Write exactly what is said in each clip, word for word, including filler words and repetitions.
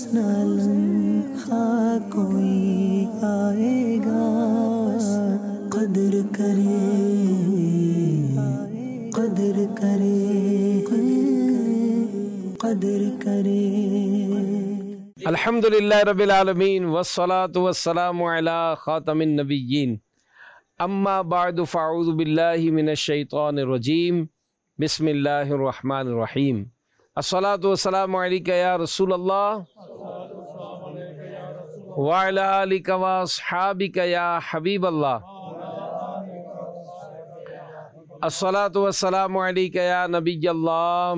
نہ لمحہ کوئی آئے گا، قدر کرے قدر کرے قدر کرے۔ الحمدللہ رب العالمین والصلاة والسلام علی خاتم النبیین، اما بعد فاعوذ باللہ من الشیطان الرجیم، بسم اللہ الرحمن الرحیم۔ الصلاة والسلام علیکہ یا رسول اللہ وعلی آلک واصحابک یا حبیب اللہ۔ الصلاة والسلام علیکہ یا نبی اللہ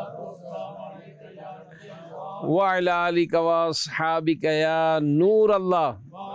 وعلی آلک واصحابک یا نور اللہ۔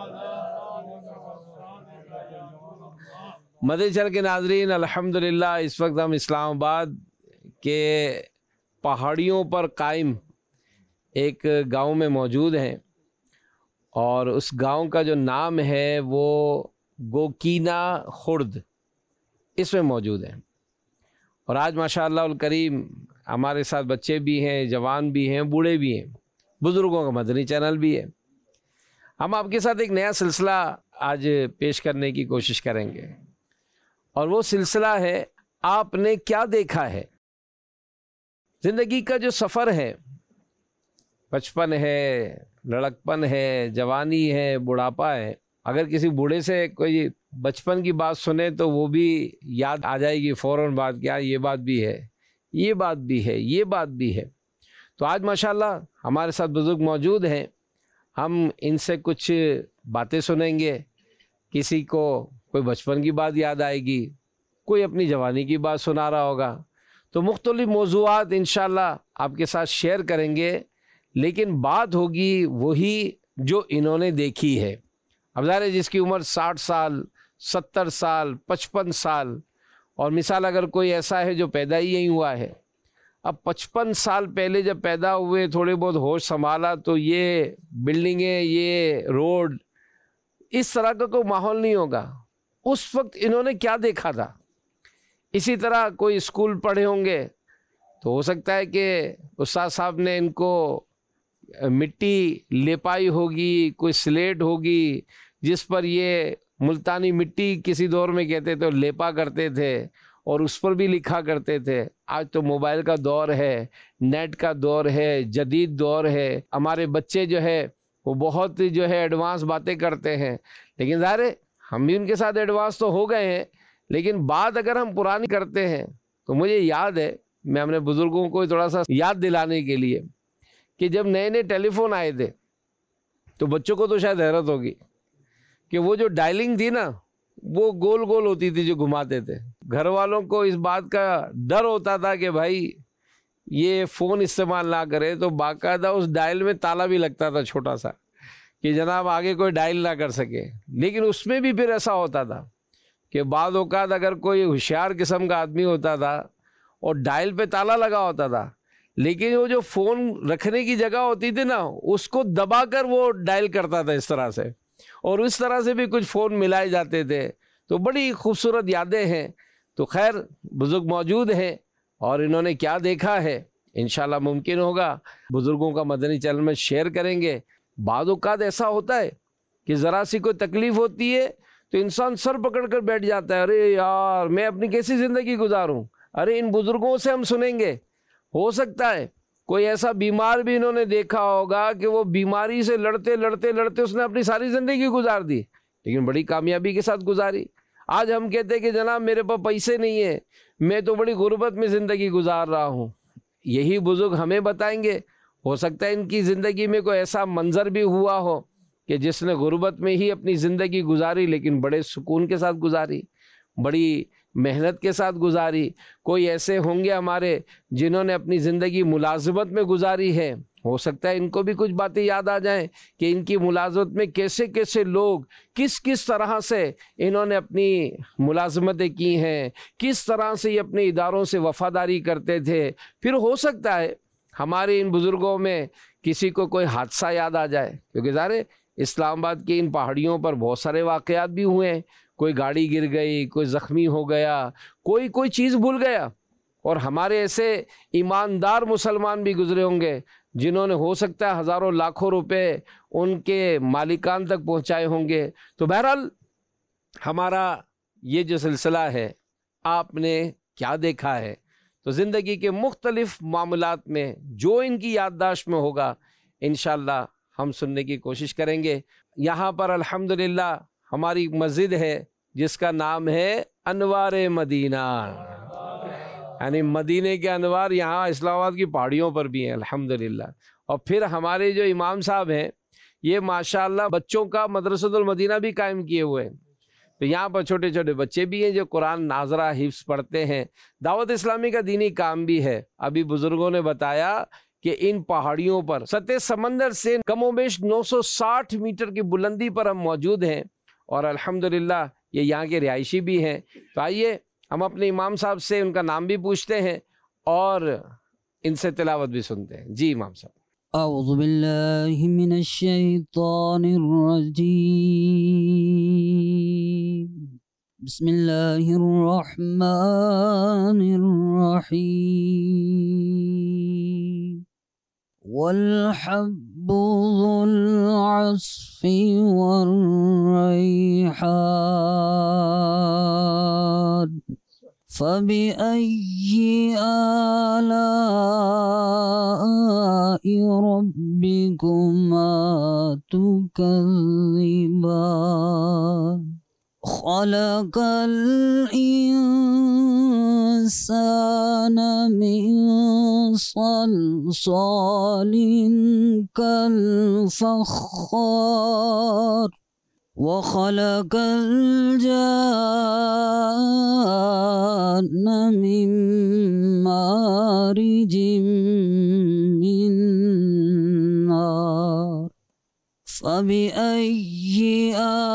مدنی چینل کے ناظرین، الحمدللہ اس وقت ہم اسلام آباد کے پہاڑیوں پر قائم ایک گاؤں میں موجود ہیں، اور اس گاؤں کا جو نام ہے وہ گوکینا خرد، اس میں موجود ہیں۔ اور آج ماشاءاللہ الکریم ہمارے ساتھ بچے بھی ہیں، جوان بھی ہیں، بوڑھے بھی ہیں، بزرگوں کا مدنی چینل بھی ہے۔ ہم آپ کے ساتھ ایک نیا سلسلہ آج پیش کرنے کی کوشش کریں گے، اور وہ سلسلہ ہے آپ نے کیا دیکھا ہے۔ زندگی کا جو سفر ہے، بچپن ہے، لڑکپن ہے، جوانی ہے، بڑھاپا ہے، اگر کسی بوڑھے سے کوئی بچپن کی بات سنے تو وہ بھی یاد آ جائے گی فوراً بات، کیا یہ بات بھی ہے، یہ بات بھی ہے، یہ بات بھی ہے۔ تو آج ماشاءاللہ ہمارے ساتھ بزرگ موجود ہیں، ہم ان سے کچھ باتیں سنیں گے۔ کسی کو کوئی بچپن کی بات یاد آئے گی، کوئی اپنی جوانی کی بات سنا رہا ہوگا۔ تو مختلف موضوعات انشاءاللہ آپ کے ساتھ شیئر کریں گے، لیکن بات ہوگی وہی جو انہوں نے دیکھی ہے۔ اب ظاہر ہے جس کی عمر ساٹھ سال، ستر سال، پچپن سال، اور مثال اگر کوئی ایسا ہے جو پیدا ہی نہیں ہوا ہے، اب پچپن سال پہلے جب پیدا ہوئے، تھوڑے بہت ہوش سنبھالا، تو یہ بلڈنگیں، یہ روڈ، اس طرح کا کوئی ماحول نہیں ہوگا۔ اس وقت انہوں نے کیا دیکھا تھا؟ اسی طرح کوئی اسکول پڑھے ہوں گے تو ہو سکتا ہے کہ استاد صاحب نے ان کو مٹی لیپائی ہوگی، کوئی سلیٹ ہوگی جس پر یہ ملتانی مٹی کسی دور میں کہتے تھے، لیپا کرتے تھے اور اس پر بھی لکھا کرتے تھے۔ آج تو موبائل کا دور ہے، نیٹ کا دور ہے، جدید دور ہے، ہمارے بچے جو ہے وہ بہت جو ہے ایڈوانس باتیں کرتے ہیں، لیکن ظاہر ہے ہم بھی ان کے ساتھ ایڈوانس تو ہو گئے ہیں، لیکن بات اگر ہم پرانی کرتے ہیں تو مجھے یاد ہے، میں اپنے بزرگوں کو تھوڑا سا یاد دلانے کے لیے، کہ جب نئے نئے ٹیلی فون آئے تھے تو بچوں کو تو شاید حیرت ہوگی کہ وہ جو ڈائلنگ تھی نا، وہ گول گول ہوتی تھی جو گھماتے تھے۔ گھر والوں کو اس بات کا ڈر ہوتا تھا کہ بھائی یہ فون استعمال نہ کرے، تو باقاعدہ اس ڈائل میں تالا بھی لگتا تھا چھوٹا سا، کہ جناب آگے کوئی ڈائل نہ کر سکے۔ لیکن اس میں بھی پھر ایسا ہوتا تھا کہ بعض اوقات اگر کوئی ہوشیار قسم کا آدمی ہوتا تھا اور ڈائل پہ تالا لگا ہوتا تھا، لیکن وہ جو فون رکھنے کی جگہ ہوتی تھی نا، اس کو دبا کر وہ ڈائل کرتا تھا اس طرح سے، اور اس طرح سے بھی کچھ فون ملائے جاتے تھے۔ تو بڑی خوبصورت یادیں ہیں۔ تو خیر بزرگ موجود ہیں اور انہوں نے کیا دیکھا ہے انشاءاللہ ممکن ہوگا بزرگوں کا مدنی چینل میں شیئر کریں گے۔ بعض اوقات ایسا ہوتا ہے کہ ذرا سی کوئی تکلیف ہوتی ہے تو انسان سر پکڑ کر بیٹھ جاتا ہے، ارے یار میں اپنی کیسی زندگی گزاروں، ارے ان بزرگوں سے ہم سنیں گے۔ ہو سکتا ہے کوئی ایسا بیمار بھی انہوں نے دیکھا ہوگا کہ وہ بیماری سے لڑتے لڑتے لڑتے اس نے اپنی ساری زندگی گزار دی، لیکن بڑی کامیابی کے ساتھ گزاری۔ آج ہم کہتے ہیں کہ جناب میرے پاس پیسے نہیں ہیں، میں تو بڑی غربت میں زندگی گزار رہا ہوں۔ یہی بزرگ ہمیں بتائیں گے، ہو سکتا ہے ان کی زندگی میں کوئی ایسا منظر بھی ہوا ہو کہ جس نے غربت میں ہی اپنی زندگی گزاری، لیکن بڑے سکون کے ساتھ گزاری، بڑی محنت کے ساتھ گزاری۔ کوئی ایسے ہوں گے ہمارے جنہوں نے اپنی زندگی ملازمت میں گزاری ہے، ہو سکتا ہے ان کو بھی کچھ باتیں یاد آ جائیں کہ ان کی ملازمت میں کیسے کیسے لوگ کس کس طرح سے انہوں نے اپنی ملازمتیں کی ہیں، کس طرح سے یہ اپنے اداروں سے وفاداری کرتے تھے۔ پھر ہو سکتا ہے ہمارے ان بزرگوں میں کسی کو کوئی حادثہ یاد آ جائے، کیونکہ ظاہر ہے اسلام آباد کی ان پہاڑیوں پر بہت سارے واقعات بھی ہوئے ہیں، کوئی گاڑی گر گئی، کوئی زخمی ہو گیا، کوئی کوئی چیز بھول گیا۔ اور ہمارے ایسے ایماندار مسلمان بھی گزرے ہوں گے جنہوں نے ہو سکتا ہے ہزاروں لاکھوں روپے ان کے مالکان تک پہنچائے ہوں گے۔ تو بہرحال ہمارا یہ جو سلسلہ ہے آپ نے کیا دیکھا ہے، تو زندگی کے مختلف معاملات میں جو ان کی یادداشت میں ہوگا انشاءاللہ ہم سننے کی کوشش کریں گے۔ یہاں پر الحمدللہ ہماری مسجد ہے جس کا نام ہے انوار مدینہ، یعنی مدینے کے انوار یہاں اسلام آباد کی پہاڑیوں پر بھی ہیں الحمدللہ۔ اور پھر ہمارے جو امام صاحب ہیں یہ ماشاءاللہ بچوں کا مدرسۃ المدینہ بھی قائم کیے ہوئے ہیں، تو یہاں پر چھوٹے چھوٹے بچے بھی ہیں جو قرآن ناظرہ حفظ پڑھتے ہیں۔ دعوت اسلامی کا دینی کام بھی ہے۔ ابھی بزرگوں نے بتایا کہ ان پہاڑیوں پر سطح سمندر سے کم و بیش نو سو ساٹھ میٹر کی بلندی پر ہم موجود ہیں، اور الحمدللہ یہ یہاں کے رہائشی بھی ہیں۔ تو آئیے ہم اپنے امام صاحب سے ان کا نام بھی پوچھتے ہیں اور ان سے تلاوت بھی سنتے ہیں۔ جی امام صاحب۔ اعوذ باللہ من الشیطان الرجیم، بسم اللہ الرحمن الرحیم، والحب ذو العصف والریحان، فبأي آلاء ربكما تكذبان، خلق الإنسان من صلصال كالفخار، وخلق الجان من مارج من نار، فبأي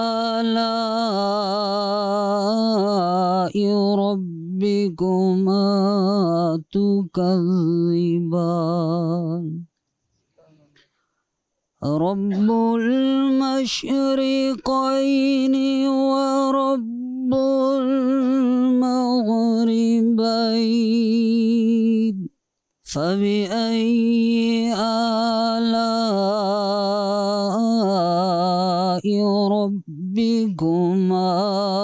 آلاء ربكما تكذبان، رب المشرقين ورب المغربين، فبأي آلاء ربكما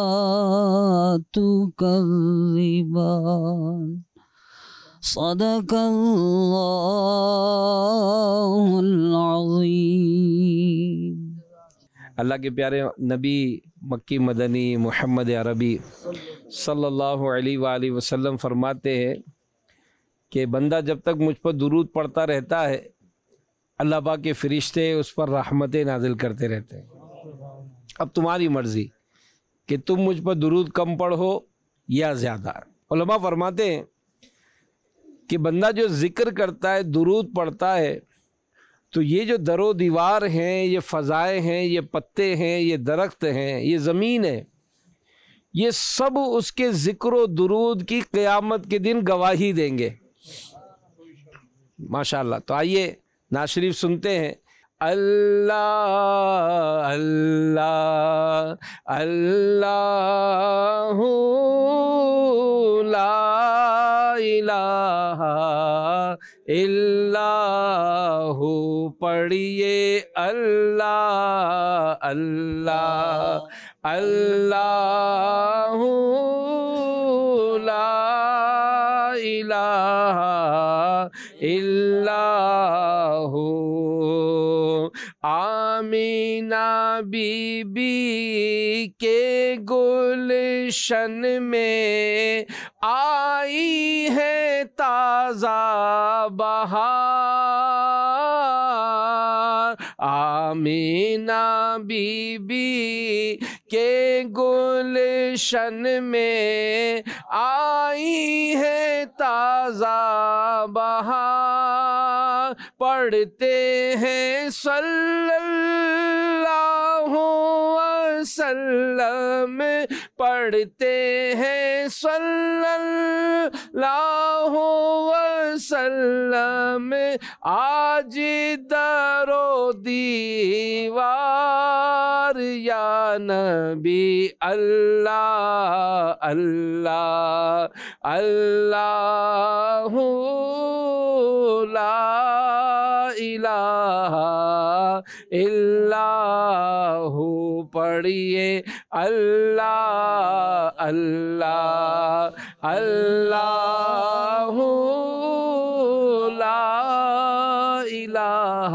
تكذبان، صدق اللہ العظیم۔ اللہ کے پیارے نبی مکی مدنی محمد عربی صلی اللہ علیہ وآلہ وسلم فرماتے ہیں کہ بندہ جب تک مجھ پر درود پڑھتا رہتا ہے اللہ پاک کے فرشتے اس پر رحمتیں نازل کرتے رہتے ہیں۔ اب تمہاری مرضی کہ تم مجھ پر درود کم پڑھو یا زیادہ۔ علماء فرماتے ہیں کہ بندہ جو ذکر کرتا ہے، درود پڑھتا ہے، تو یہ جو در و دیوار ہیں، یہ فضائیں ہیں، یہ پتے ہیں، یہ درخت ہیں، یہ زمین ہے، یہ سب اس کے ذکر و درود کی قیامت کے دن گواہی دیں گے ماشاءاللہ۔ تو آئیے نعت شریف سنتے ہیں۔ اللہ اللہ اللہ لا الہ الا ہو، پڑھیے اللہ اللہ اللہ لا الہ الا ہو۔ آمینہ بی بی کے گلشن میں آئی ہے تازہ بہار، آمینہ بی بی کے گلشن میں آئی ہے تازہ بہار، پڑھتے ہیں صلی اللہ وسلم، پڑھتے ہیں صلی اللہ وسلم، آج در و دیوار یا نبی اللہ اللہ اللہ لا الہ الا ہو پڑھیے اللہ اللہ اللہ لا الہ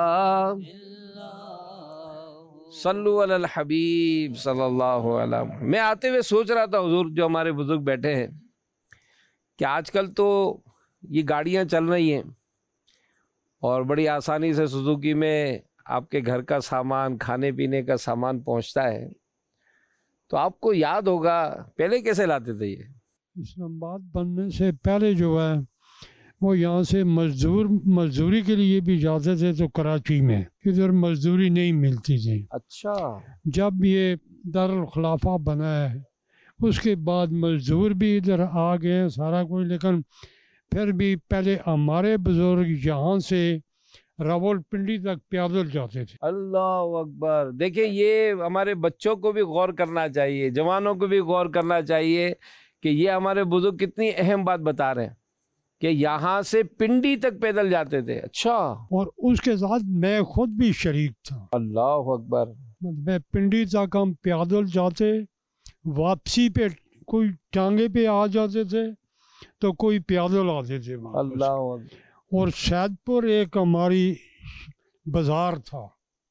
صلو علی الحبیب صلی اللہ علیہ وسلم۔ میں آتے ہوئے سوچ رہا تھا حضور جو ہمارے بزرگ بیٹھے ہیں کہ آج کل تو یہ گاڑیاں چل رہی ہیں اور بڑی آسانی سے سوزوکی میں آپ کے گھر کا سامان کھانے پینے کا سامان پہنچتا ہے، تو آپ کو یاد ہوگا پہلے کیسے لاتے تھے؟ یہ اسلام آباد بننے سے پہلے جو ہے وہ یہاں سے مزدور مزدوری کے لیے بھی جاتے تھے تو کراچی میں، ادھر مزدوری نہیں ملتی تھی۔ اچھا، جب یہ دارالخلافہ بنا ہے اس کے بعد مزدور بھی ادھر آ گئے ہیں سارا کوئی، لیکن پھر بھی پہلے ہمارے بزرگ یہاں سے راول پنڈی تک پیدل جاتے تھے۔ اللہ اکبر۔ دیکھیں یہ ہمارے بچوں کو بھی غور کرنا چاہیے، جوانوں کو بھی غور کرنا چاہیے کہ یہ ہمارے بزرگ کتنی اہم بات بتا رہے ہیں کہ یہاں سے پنڈی تک پیدل جاتے تھے۔ اچھا، اور اس کے ساتھ میں خود بھی شریک تھا۔ اللہ اکبر۔ میں پنڈی تک ہم پیدل جاتے، واپسی پہ کوئی ٹانگے پہ آ جاتے تھے تو کوئی پیدل آتے تھے واپس۔ اللہ اکبر۔ اور سید پور ایک ہماری بازار تھا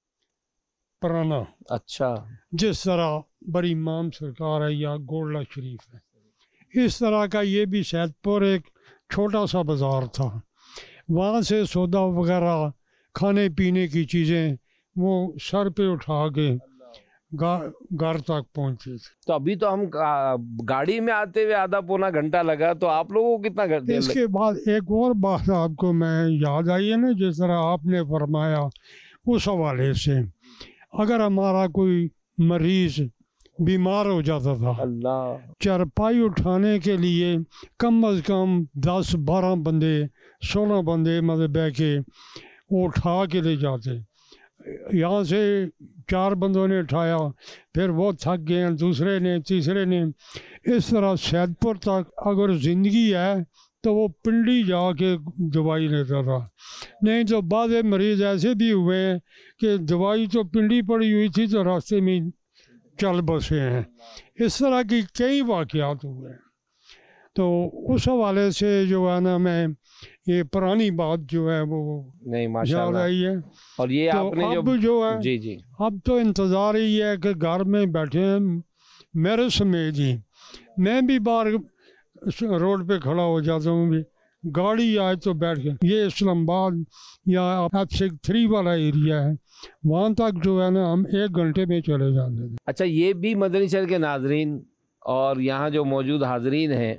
پرانا، اچھا، جس طرح بڑی امام سرکار ہے یا گولڈا شریف ہے، اس طرح کا یہ بھی سید پور ایک چھوٹا سا بازار تھا۔ وہاں سے سودا وغیرہ کھانے پینے کی چیزیں وہ سر پہ اٹھا کے گھر تک پہنچے تھے۔ تو ابھی تو ہم گاڑی میں آتے ہوئے آدھا پونا گھنٹہ لگا، تو آپ لوگوں کو کتنا گھنٹہ؟ اس کے بعد ایک اور بات آپ کو میں یاد آئی ہے نا، جس طرح آپ نے فرمایا اس حوالے سے، اگر ہمارا کوئی مریض بیمار ہو جاتا تھا، اللہ، چارپائی اٹھانے کے لیے کم از کم دس بارہ بندے سولہ بندے مطلب بہ کے وہ اٹھا کے لے جاتے۔ یہاں سے چار بندوں نے اٹھایا، پھر وہ تھک گئے، دوسرے نے، تیسرے نے، اس طرح سید پور تک اگر زندگی ہے تو وہ پنڈی جا کے دوائی لیتا تھا۔ نہیں تو بعض مریض ایسے بھی ہوئے ہیں کہ دوائی تو پنڈی پڑی ہوئی تھی تو راستے میں چل بسے ہیں۔ اس طرح کی کئی واقعات ہوئے ہیں۔ تو اس حوالے سے جو ہے نا میں یہ پرانی بات جو ہے وہ نہیں یاد آئی ہے۔ اور یہ تو آپ نے اب جو ہے جی جی اب تو انتظار ہی ہے کہ گھر میں بیٹھے ہیں میرے سمیت ہی، میں بھی باہر روڈ پہ کھڑا ہو جاتا ہوں، بھی گاڑی آئے تو بیٹھ کے، یہ اسلام آباد یا ایف سکس تھری والا ایریا ہے، وہاں تک جو ہے نا ہم ایک گھنٹے میں چلے جاتے تھے۔ اچھا، یہ بھی مدنی چینل کے ناظرین اور یہاں جو موجود حاضرین ہیں،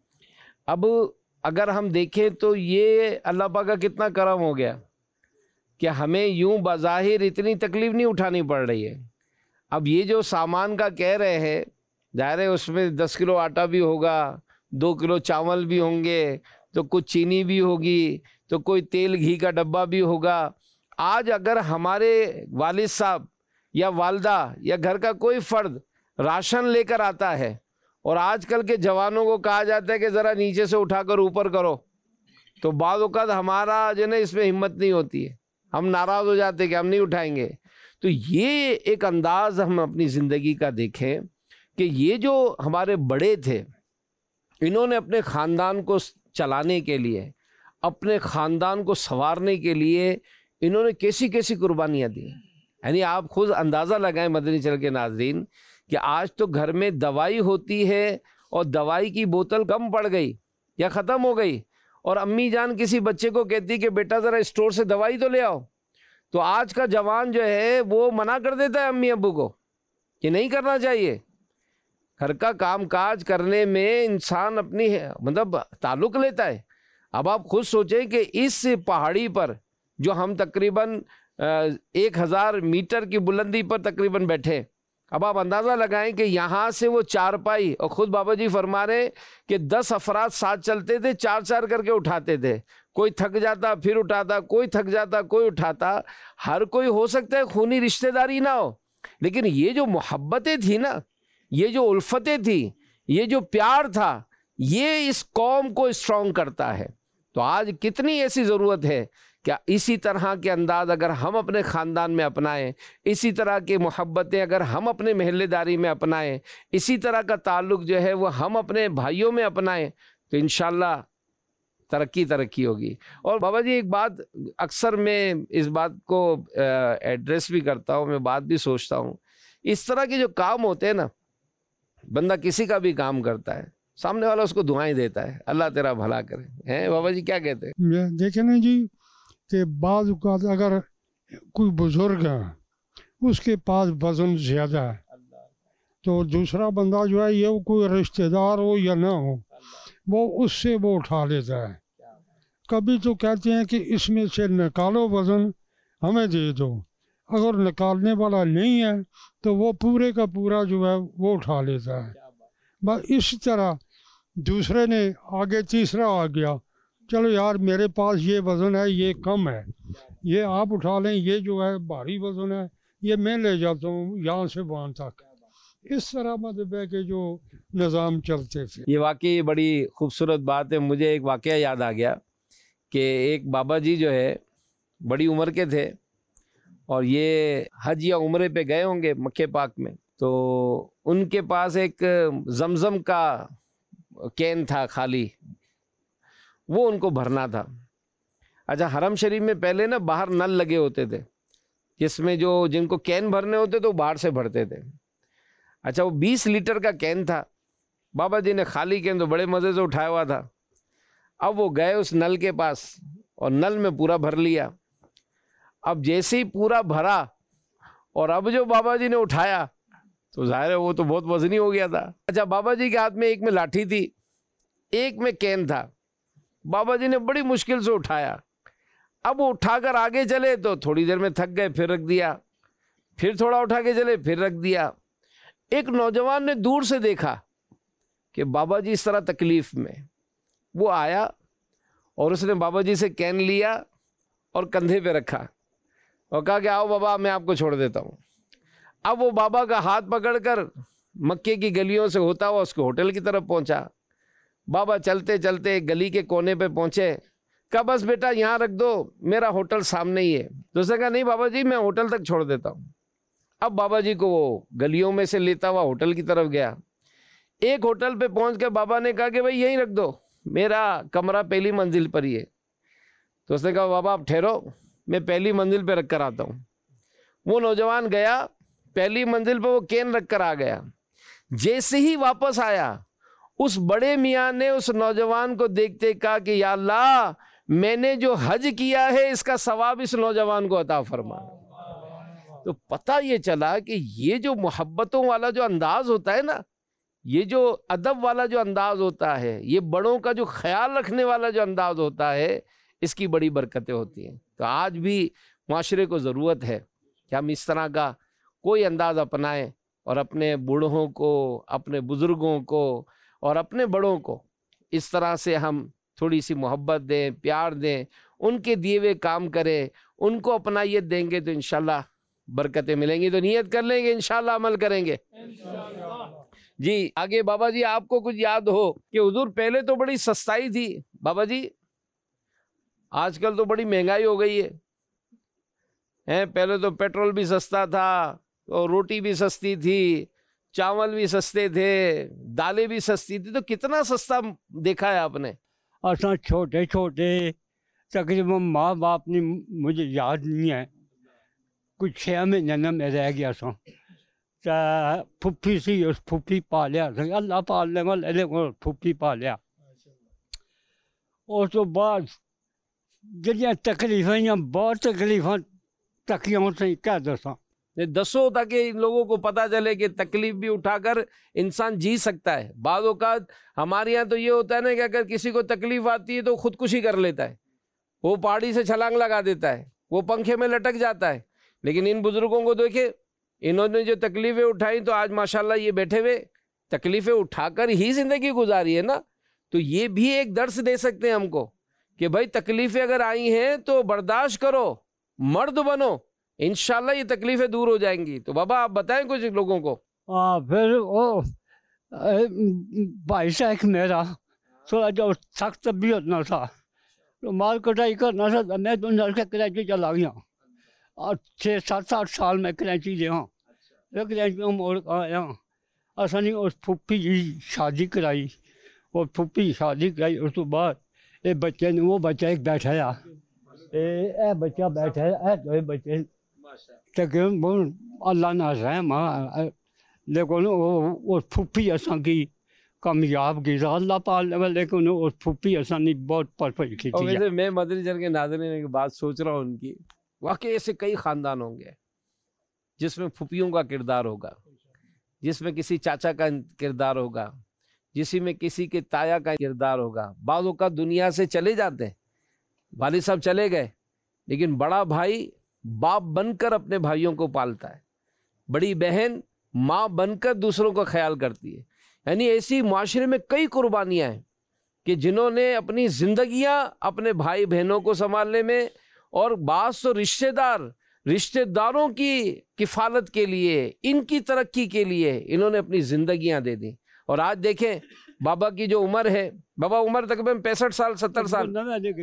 اب اگر ہم دیکھیں تو یہ اللہ پاک کا کتنا کرم ہو گیا کہ ہمیں یوں بظاہر اتنی تکلیف نہیں اٹھانی پڑ رہی ہے۔ اب یہ جو سامان کا کہہ رہے ہیں، ظاہر ہے اس میں دس کلو آٹا بھی ہوگا، دو کلو چاول بھی ہوں گے، تو کچھ چینی بھی ہوگی، تو کوئی تیل گھی کا ڈبہ بھی ہوگا۔ آج اگر ہمارے والد صاحب یا والدہ یا گھر کا کوئی فرد راشن لے کر آتا ہے اور آج کل کے جوانوں کو کہا جاتا ہے کہ ذرا نیچے سے اٹھا کر اوپر کرو، تو بعض اوقات ہمارا جو ہے نا اس میں ہمت نہیں ہوتی ہے، ہم ناراض ہو جاتے ہیں کہ ہم نہیں اٹھائیں گے۔ تو یہ ایک انداز ہم اپنی زندگی کا دیکھیں کہ یہ جو ہمارے بڑے تھے، انہوں نے اپنے خاندان کو چلانے کے لیے، اپنے خاندان کو سنوارنے کے لیے انہوں نے کیسی کیسی قربانیاں دی۔ یعنی آپ خود اندازہ لگائیں مدنی چینل کے ناظرین کہ آج تو گھر میں دوائی ہوتی ہے اور دوائی کی بوتل کم پڑ گئی یا ختم ہو گئی، اور امی جان کسی بچے کو کہتی کہ بیٹا ذرا اسٹور سے دوائی تو لے آؤ، تو آج کا جوان جو ہے وہ منع کر دیتا ہے امی ابو کو کہ نہیں کرنا چاہیے۔ گھر کا کام کاج کرنے میں انسان اپنی مطلب تعلق لیتا ہے۔ اب آپ خود سوچیں کہ اس پہاڑی پر جو ہم تقریباً ایک ہزار میٹر کی بلندی پر تقریباً بیٹھے، اب آپ اندازہ لگائیں کہ یہاں سے وہ چارپائی، اور خود بابا جی فرما رہے کہ دس افراد ساتھ چلتے تھے، چار چار کر کے اٹھاتے تھے، کوئی تھک جاتا پھر اٹھاتا، کوئی تھک جاتا کوئی اٹھاتا۔ ہر کوئی ہو سکتا ہے خونی رشتہ داری نہ ہو، لیکن یہ جو محبتیں تھی نا، یہ جو الفتیں تھی، یہ جو پیار تھا، یہ اس قوم کو اسٹرانگ کرتا ہے۔ تو آج کتنی ایسی ضرورت ہے کہ اسی طرح کے انداز اگر ہم اپنے خاندان میں اپنائیں، اسی طرح کے محبتیں اگر ہم اپنے محلے داری میں اپنائیں، اسی طرح کا تعلق جو ہے وہ ہم اپنے بھائیوں میں اپنائیں، تو انشاءاللہ ترقی ترقی ہوگی۔ اور بابا جی ایک بات اکثر میں اس بات کو ایڈریس بھی کرتا ہوں، میں بات بھی سوچتا ہوں، اس طرح کے جو کام ہوتے ہیں نا، بندہ کسی کا بھی کام کرتا ہے، سامنے والا اس کو دعائیں دیتا ہے، اللہ تیرا بھلا کرے، ہیں بابا جی کیا کہتے ہیں؟ دیکھیں نا جی کہ بعض اوقات اگر کوئی بزرگ ہے اس کے پاس وزن زیادہ ہے تو دوسرا بندہ جو ہے یہ کوئی رشتہ دار ہو یا نہ ہو وہ اس سے وہ اٹھا لیتا ہے۔ کبھی تو کہتے ہیں کہ اس میں سے نکالو وزن ہمیں دے دو، اگر نکالنے والا نہیں ہے تو وہ پورے کا پورا جو ہے وہ اٹھا لیتا ہے۔ بس اس طرح دوسرے نے آگے تیسرا آ گیا، چلو یار میرے پاس یہ وزن ہے، یہ کم ہے، یہ آپ اٹھا لیں، یہ جو ہے بھاری وزن ہے یہ میں لے جاتا ہوں یہاں سے وہاں تک۔ اس طرح مطلب ہے کہ جو نظام چلتے تھے۔ یہ واقعی بڑی خوبصورت بات ہے۔ مجھے ایک واقعہ یاد آ گیا کہ ایک بابا جی جو ہے بڑی عمر کے تھے اور یہ حج یا عمرے پہ گئے ہوں گے مکہ پاک میں، تو ان کے پاس ایک زمزم کا کین تھا خالی، وہ ان کو بھرنا تھا۔ اچھا حرم شریف میں پہلے نا باہر نل لگے ہوتے تھے جس میں جو جن کو کین بھرنے ہوتے تو باہر سے بھرتے تھے۔ اچھا وہ بیس لیٹر کا کین تھا، بابا جی نے خالی کین تو بڑے مزے سے اٹھایا ہوا تھا۔ اب وہ گئے اس نل کے پاس اور نل میں پورا بھر لیا۔ اب جیسے ہی پورا بھرا اور اب جو بابا جی نے اٹھایا تو ظاہر ہے وہ تو بہت وزنی ہو گیا تھا۔ اچھا بابا جی کے ہاتھ میں ایک میں لاٹھی تھی، ایک میں کین تھا، بابا جی نے بڑی مشکل سے اٹھایا۔ اب وہ اٹھا کر آگے چلے تو تھوڑی دیر میں تھک گئے، پھر رکھ دیا، پھر تھوڑا اٹھا کے چلے، پھر رکھ دیا۔ ایک نوجوان نے دور سے دیکھا کہ بابا جی اس طرح تکلیف میں، وہ آیا اور اس نے بابا جی سے کین لیا اور کندھے پہ رکھا اور کہا کہ آؤ بابا میں آپ کو چھوڑ دیتا ہوں۔ اب وہ بابا کا ہاتھ پکڑ کر مکے کی گلیوں سے ہوتا ہوا اس کے ہوٹل کی طرف پہنچا۔ بابا چلتے چلتے گلی کے کونے پہ پہنچے، کہا بس بیٹا یہاں رکھ دو، میرا ہوٹل سامنے ہی ہے۔ تو اس نے کہا نہیں بابا جی میں ہوٹل تک چھوڑ دیتا ہوں۔ اب بابا جی کو وہ گلیوں میں سے لیتا ہوا ہوٹل کی طرف گیا۔ ایک ہوٹل پہ پہنچ کے بابا نے کہا کہ بھائی یہیں رکھ دو، میرا کمرہ پہلی منزل پر ہی ہے۔ تو اس نے کہا بابا آپ ٹھہرو، میں پہلی منزل پہ رکھ کر آتا ہوں۔ وہ نوجوان گیا، پہلی منزل پہ وہ کین رکھ کر آ گیا۔ جیسے ہی واپس آیا اس بڑے میاں نے اس نوجوان کو دیکھتے کہا کہ یا اللہ میں نے جو حج کیا ہے اس کا ثواب اس نوجوان کو عطا فرما۔ تو پتہ یہ چلا کہ یہ جو محبتوں والا جو انداز ہوتا ہے نا، یہ جو ادب والا جو انداز ہوتا ہے، یہ بڑوں کا جو خیال رکھنے والا جو انداز ہوتا ہے، اس کی بڑی برکتیں ہوتی ہیں۔ تو آج بھی معاشرے کو ضرورت ہے کہ ہم اس طرح کا کوئی انداز اپنائیں اور اپنے بوڑھوں کو، اپنے بزرگوں کو اور اپنے بڑوں کو اس طرح سے ہم تھوڑی سی محبت دیں، پیار دیں، ان کے دیے ہوئے کام کریں، ان کو اپنائیت دیں گے تو انشاءاللہ برکتیں ملیں گی۔ تو نیت کر لیں گے انشاءاللہ عمل کریں گے۔ جی آگے بابا جی آپ کو کچھ یاد ہو کہ حضور پہلے تو بڑی سستائی تھی بابا جی، آج کل تو بڑی مہنگائی ہو گئی ہے۔ پہلے تو پیٹرول بھی سستا تھا اور روٹی بھی سستی تھی، چاول بھی سستے تھے، دالیں بھی سستی تھی، تو کتنا سستا دیکھا ہے آپ نے؟ اساں چھوٹے چھوٹے تقریباً ماں باپ نے مجھے یاد نہیں ہے، کچھ چھ مہینے میں رہ گیا سا، پھپھی سی اس پھپھی پالیا سا، اللہ پالنے والے پھپھی پالیا۔ اس تو بعد جڑیاں تکلیفیں یا بہت تکلیفاں تکیوں سے کیا دساں، دسو تاکہ ان لوگوں کو پتہ چلے کہ تکلیف بھی اٹھا کر انسان جی سکتا ہے۔ بعض اوقات ہمارے یہاں تو یہ ہوتا ہے نا کہ اگر کسی کو تکلیف آتی ہے تو خودکشی کر لیتا ہے، وہ پہاڑی سے چھلانگ لگا دیتا ہے، وہ پنکھے میں لٹک جاتا ہے۔ لیکن ان بزرگوں کو دیکھیں، انہوں نے جو تکلیفیں اٹھائیں تو آج ماشاءاللہ یہ بیٹھے ہوئے تکلیفیں اٹھا کر ہی زندگی گزاری ہے نا۔ تو یہ بھی ایک درس دے سکتے ہیں ہم کو کہ بھائی تکلیفیں اگر آئی ہیں تو برداشت کرو، مرد بنو، انشاءاللہ یہ تکلیفیں دور ہو جائیں گی. تو بابا آپ بتائیں کچھ لوگوں کو. ہاں پھر وہ بھائی صاحب میرا تھوڑا جو سخت طبیعت نہ تھا تو مال کٹائی کرنا تھا. میں تو نل کے کراچی چلا گیا اور چھ سات آٹھ سال میں کراچی رہا. پھر کراچی میں موڑ آیا اصل نہیں اس پھوپھی کی شادی کرائی. اور پھوپھی شادی کرائی اس تو بعد یہ بچے نے وہ بچہ ایک بیٹھایا اے بچہ بیٹھایا اے بچے تقریباً اللہ نہ رحم لیکن وہ پھوپھی اساں کی کامیاب کی اللہ پال لیکن اس پھوپھی اساں نے بہت پرفیکٹ کی تھی. ویسے میں مدنی چینل کے ناظرین کی بات سوچ رہا ہوں ان کی واقعی ایسے کئی خاندان ہوں گے جس میں پھوپھیوں کا کردار ہوگا, جس میں کسی چاچا کا کردار ہوگا, جس میں کسی کے تایا کا کردار ہوگا. بعض اوقات دنیا سے چلے جاتے ہیں, والد صاحب چلے گئے لیکن بڑا بھائی باپ بن کر اپنے بھائیوں کو پالتا ہے, بڑی بہن ماں بن کر دوسروں کا خیال کرتی ہے. یعنی ایسی معاشرے میں کئی قربانیاں ہیں کہ جنہوں نے اپنی زندگیاں اپنے بھائی بہنوں کو سنبھالنے میں, اور بعض تو رشتہ دار رشتہ داروں کی کفالت کے لیے, ان کی ترقی کے لیے انہوں نے اپنی زندگیاں دے دیں. اور آج دیکھیں بابا کی جو عمر ہے, بابا عمر تقریباً پینسٹھ سال ستر سال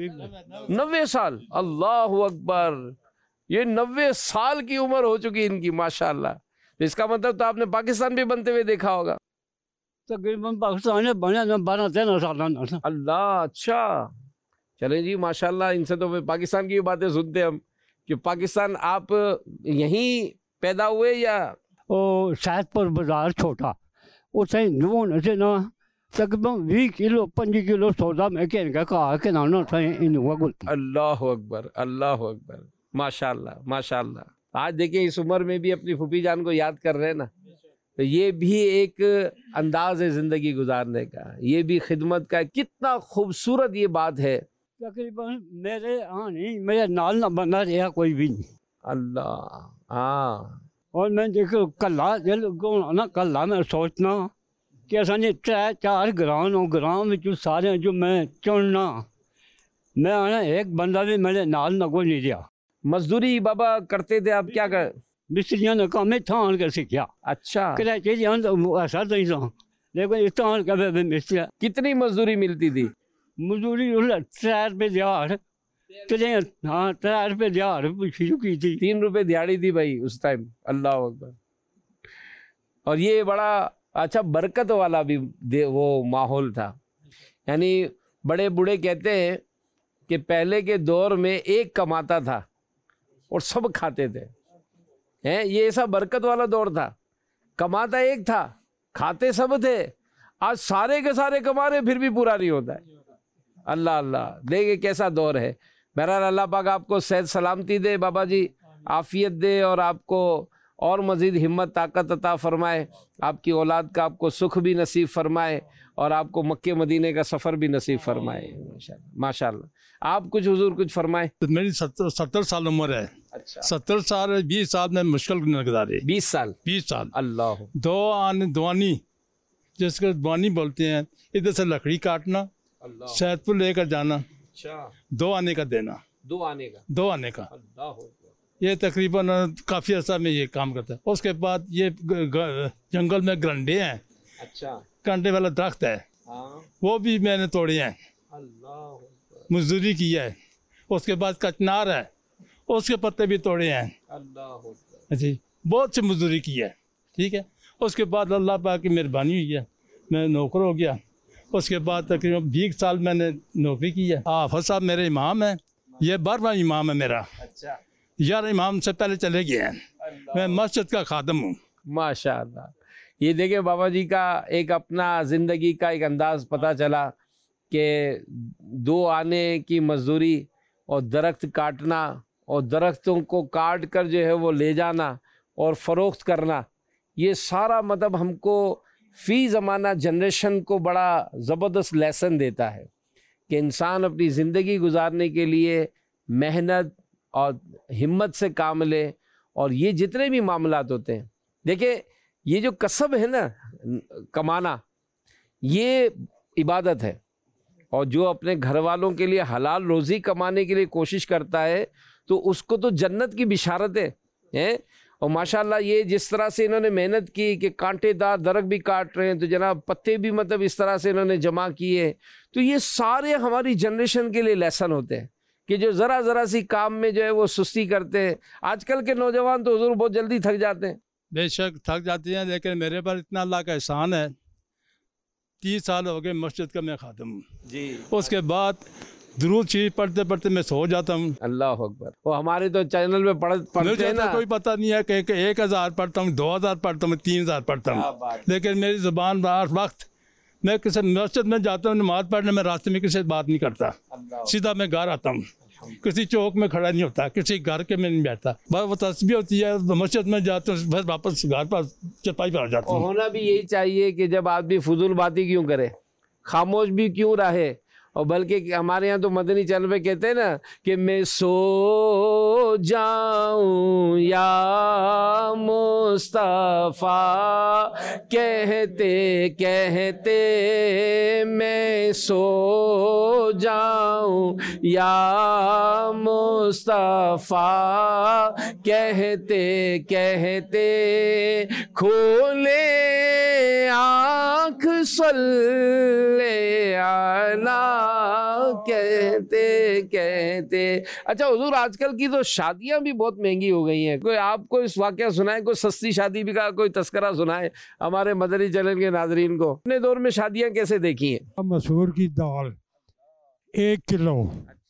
نوے سال, اللہ اکبر, یہ نوے سال کی عمر ہو چکی ان کی ماشاءاللہ. اس کا مطلب تو آپ نے پاکستان بھی بنتے ہوئے دیکھا ہوگا. تقریباً پاکستان میں بنا بارہ تیرہ سال. اللہ, اچھا چلیں جی ماشاءاللہ. ان سے تو پاکستان کی باتیں سنتے ہم کہ پاکستان آپ یہیں پیدا ہوئے یا وہ شاید پر بازار چھوٹا اتنے نو سے نا تقریباً بھی کلو پنجی کلو سودا میں کہنے کا کہا کہ نانا گل. اللہ اکبر, اللہ اکبر, ماشاءاللہ ماشاءاللہ. آج دیکھیں اس عمر میں بھی اپنی پھوپھی جان کو یاد کر رہے ہیں نا, تو یہ بھی ایک انداز ہے زندگی گزارنے کا, یہ بھی خدمت کا. کتنا خوبصورت یہ بات ہے. تقریباً میرے ہاں نہیں میرے نال نہ بنا رہا کوئی بھی نہیں. اللہ, ہاں. اور میں دیکھو کلا دل نا کلا میں سوچنا کہ اصل تر چار گران ہو گرام سارے جو میں چننا میں آنا ایک بندہ بھی میرے نال نہ کوئی نہیں دیا. مزدوری بابا کرتے تھے آپ, کیا کر مستریاں نے کام میں تھان کر سیکھا. اچھا, کراچی ایسا نہیں تھا لیکن اس تھان کا مستری. کتنی مزدوری ملتی تھی؟ مزدوری تر روپے دیہڑ ہاں تر روپے دیہڑ شروع کی تھی. تین روپے دیہڑی تھی بھائی اس ٹائم. اللہ اکبر. اور یہ بڑا اچھا برکت والا بھی وہ ماحول تھا. یعنی بڑے بوڑھے کہتے ہیں کہ پہلے کے دور میں ایک کماتا تھا اور سب کھاتے تھے. یہ ایسا برکت والا دور تھا, کماتا ایک تھا کھاتے سب تھے. آج سارے کے سارے کما رہے پھر بھی پورا نہیں ہوتا ہے. اللہ اللہ, دیکھیں کیسا دور ہے. بہرحال اللہ پاک آپ کو صحت سلامتی دے بابا جی, عافیت دے, اور آپ کو اور مزید ہمت طاقت عطا فرمائے. آپ کی اولاد کا آپ کو سکھ بھی نصیب فرمائے, اور آپ کو مکے مدینے کا سفر بھی نصیب فرمائے ماشاء اللہ. آپ کچھ حضور کچھ فرمائے. میری ستر ستر سال عمر ہے. اچھا, ستر سال بیس سال میں مشکل گزارے. بیس سال بیس سال اللہ. دو آنے دوانی جس کو دوانی بولتے ہیں, ادھر سے لکڑی کاٹنا, شہد پور لے کر جانا, دو آنے کا دینا, دو آنے کا دو آنے کا اللہ. یہ تقریباً کافی عرصہ میں یہ کام کرتا ہے. اس کے بعد یہ جنگل میں گرنڈے ہیں. اچھا, کنڈے والا درخت ہے وہ بھی میں نے توڑے ہیں, مزدوری کی ہے. اس کے بعد کچنار ہے, اس کے پتے بھی توڑے ہیں. جی بہت سی مزدوری کی ہے. ٹھیک ہے. اس کے بعد اللہ پاک کی مہربانی ہوئی ہے, میں نوکر ہو گیا. اس کے بعد تقریباً بیس سال میں نے نوکری کی ہے. حافظ صاحب میرے امام ہیں, یہ بارہواں امام ہے میرا. اچھا, یار امام سے پہلے چلے گئے ہیں. میں مسجد کا خادم ہوں. ماشاء اللہ. یہ دیکھیں بابا جی کا ایک اپنا زندگی کا ایک انداز پتہ چلا کہ دو آنے کی مزدوری اور درخت کاٹنا, اور درختوں کو کاٹ کر جو ہے وہ لے جانا اور فروخت کرنا, یہ سارا مطلب ہم کو فی زمانہ جنریشن کو بڑا زبردست لیسن دیتا ہے کہ انسان اپنی زندگی گزارنے کے لیے محنت اور ہمت سے کام لے. اور یہ جتنے بھی معاملات ہوتے ہیں, دیکھیں یہ جو کسب ہے نا, کمانا, یہ عبادت ہے. اور جو اپنے گھر والوں کے لیے حلال روزی کمانے کے لیے کوشش کرتا ہے تو اس کو تو جنت کی بشارت ہے. ہیں. اور ماشاءاللہ یہ جس طرح سے انہوں نے محنت کی کہ کانٹے دار درخت بھی کاٹ رہے ہیں تو جناب پتے بھی مطلب اس طرح سے انہوں نے جمع کیے. تو یہ سارے ہماری جنریشن کے لیے لیسن ہوتے ہیں کہ جو ذرا ذرا سی کام میں جو ہے وہ سستی کرتے ہیں. آج کل کے نوجوان تو حضور بہت جلدی تھک جاتے ہیں. بے شک تھک جاتی ہیں، لیکن میرے پر اتنا اللہ کا احسان ہے، تیس سال ہو گئے مسجد کا میں خادم ہوں. جی. اس کے بعد درود شریف پڑھتے پڑھتے میں سو جاتا ہوں. اللہ اکبر. وہ ہمارے تو چینل پہ پڑھ پڑھتے مجھے ہیں تو نا. کوئی پتہ نہیں ہے کہ کہ ایک ہزار پڑھتا ہوں، دو ہزار پڑھتا ہوں، تین ہزار پڑھتا ہوں، لیکن میری زبان ہر وقت میں کسی مسجد میں جاتا ہوں نماز پڑھنے میں راستے میں کسی سے بات نہیں کرتا، سیدھا میں گھر آتا ہوں، کسی چوک میں کھڑا نہیں ہوتا، کسی گھر کے میں نہیں بیٹھتا. بس وہ تسبیح ہوتی ہے، مسجد میں جاتا ہوں، بس واپس گھر پر چپائی پر آ جاتا ہوں. ہونا بھی یہی چاہیے کہ جب آدمی فضول باتیں کیوں کرے، خاموش بھی کیوں رہے. اور بلکہ ہمارے یہاں تو مدنی چینل پہ کہتے ہیں نا کہ میں سو جاؤں یا مصطفیٰ کہتے کہتے میں سو جاؤں یا مصطفیٰ کہتے کہتے کھولے آنکھ صلی علی کہتے کہتے. اچھا حضور آج کل کی تو شادیاں بھی بہت مہنگی ہو گئی ہیں. کوئی آپ کو اس واقعہ سنائے، کوئی سستی شادی بھی کا کوئی تذکرہ سنائے ہمارے مدنی چینل کے ناظرین کو. اپنے دور میں شادیاں کیسے دیکھی ہیں؟ مسور کی دال ایک کلو،